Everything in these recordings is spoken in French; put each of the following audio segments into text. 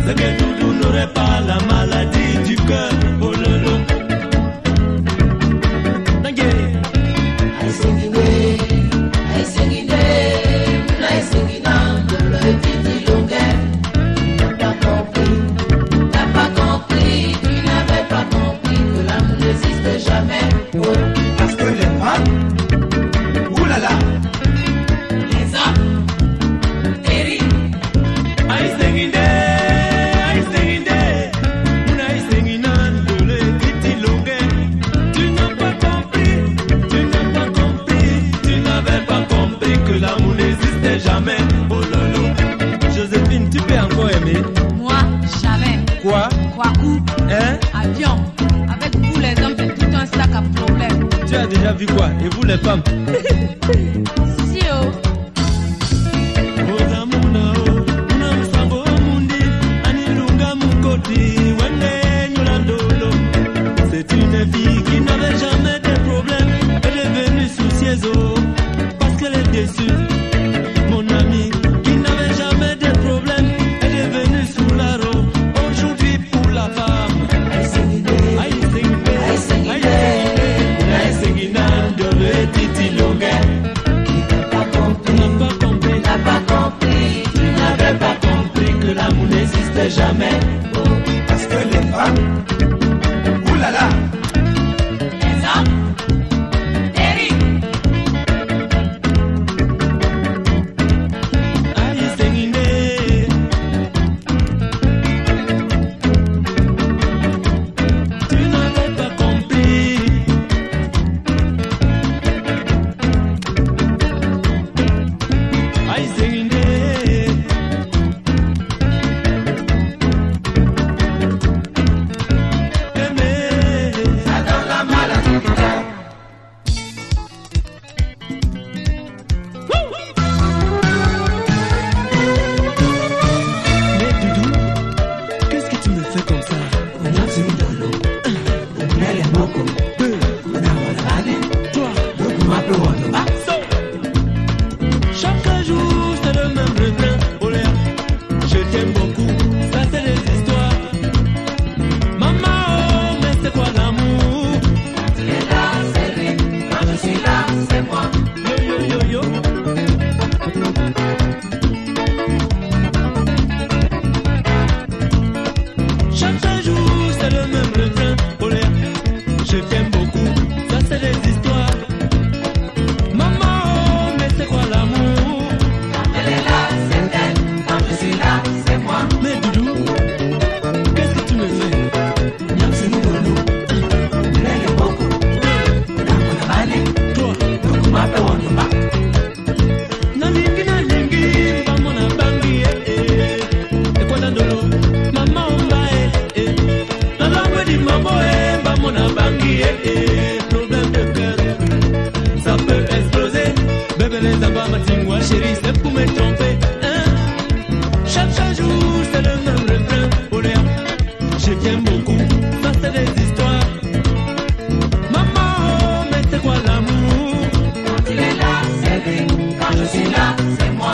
c'est que Doudou n'aurait pas la maladie du cœur. Oh lolo. Parce que les femmes, oulala, les hommes, terribles. Aïe senginde, aïe sengina, le petit longuet. Tu n'as pas compris, tu n'avais pas compris que l'amour n'existait jamais. Oh lolo, Joséphine, tu peux encore aimer? Moi, jamais. Quoi? Kwaku, Hein? avion. Avec vous les hommes, c'est tout un sac à problème. Tu as déjà vu quoi? Et vous les femmes? Si oh. C'est une fille qui n'avait jamais de problème. Elle est devenue soucieuse parce qu'elle est déçue. Mon amie qui n'avait jamais de problème, elle est devenue sous la roue. Aujourd'hui pour la femme. Aïe singina, de le titi longuet. N'a pas compris, tu n'avais pas compris que l'amour n'existait jamais. parce que les femmes, oulala, Les hommes, terribles. Aïe singine. Tu n'avais pas compris. Aïe singine. ça donne la maladie du cœur. Mais Doudou, qu'est-ce que tu me fais comme ça? Toi, chaque jour c'est le même refrain. Olé, je t'aime beaucoup, ça c'est les histoires. Maman, oh, mais c'est quoi l'amour? Tu es là, c'est lui. Quand je suis là, c'est moi. Yo yo yo yo. Chaque jour c'est le même refrain. Olé, je t'aime beaucoup, ça c'est les histoires. Maman, oh, mais c'est quoi l'amour? Elle est là, c'est elle. Quand je suis là, c'est moi. Mais Doudou, qu'est-ce que tu me fais? Toi, nalingi, mbamona bangi, ekwatandolo, mama omba, nalangue di mambo, mbamona bangi, problème de cœur, ça peut exploser, bébé les abamatingwa, chérie, c'est pour me tromper, hein? Chaque jour, c'est le même refrain, olé, je t'aime beaucoup, ça c'est des histoires, maman, oh, mais c'est quoi l'amour? Quand il est là, c'est lui. Quand je suis là, c'est moi.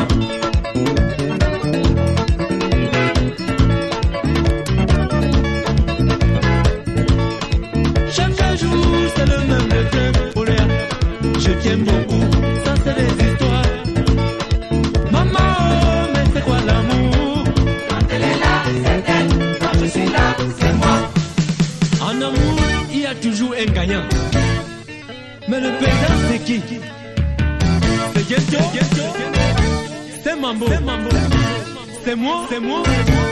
Chaque jour c'est le même refrain, olé, je t'aime beaucoup, ça c'est des histoires. Maman, oh, mais c'est quoi l'amour? Quand elle est là, c'est elle. Quand je suis là, c'est moi. En amour, il y a toujours un gagnant. Mais le perdant c'est qui? C'est Genjo, c'est Mambo, c'est moi,